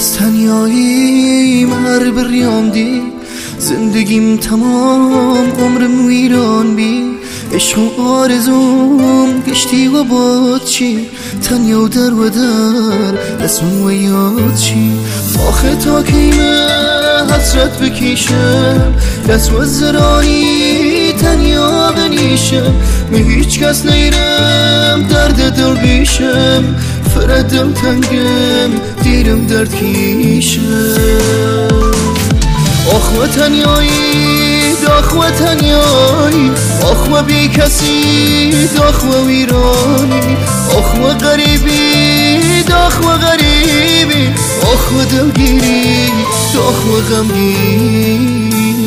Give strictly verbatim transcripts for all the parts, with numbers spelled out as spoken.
از تنیاییم هر بریام دی، زندگیم تمام عمرم ویران بی. عشق و آرزوم گشتی و باد چی، تنیا و در و در اسم و یاد چی. آخه تا کیمه حسرت بکیشم، دست و زرانی تنیا بنیشم. به هیچ کس نیرم درد دل بیشم، فرد دل تنگم دیرم درد کیشم. آخ و تنیایی داخ و تنیایی، آخ و بی کسی داخ و ویرانی. آخ و غریبی داخ و غریبی، آخ و دلگیری داخ و غمگی.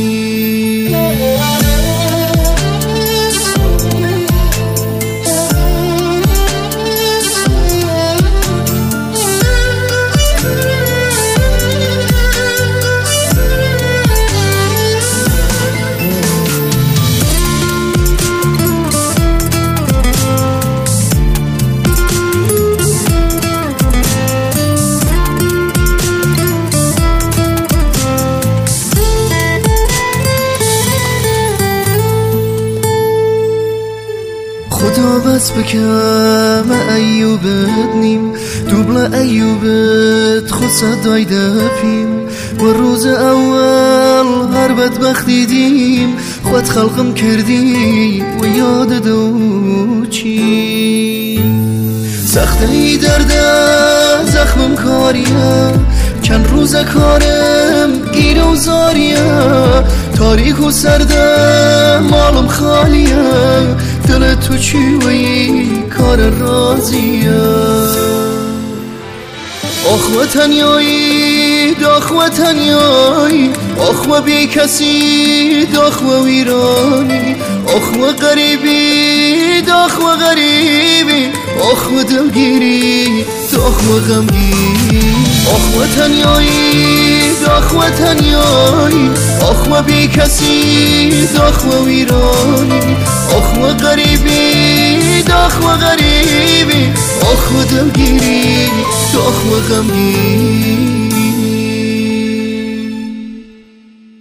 خدا بس بکم ایوبت نیم، دوبل ایوبت خود صدای دپیم. و روز اول هر بدبختی دیم، خود خلقم کردی و یاد دو چی. سخته ای درده زخمم کاریه، چند روز کارم گیره و زاریه. تاریک و سرده مالم خالیه، دل تو چی وی کار رازیه. آخ و تنیایی داخ و تنیایی، آخ و بی کسی داخ و ویرانی. آخ و غریبی داخ و غریبی، آخ و دلگیری داخ و غمگی. آخ و تنیایی داخ و تنیایی، آخ و بی کسی داخ و ویرانی. آخ و غریبی داخ و غریبی، آخ و دلگیری داخ و غمگی.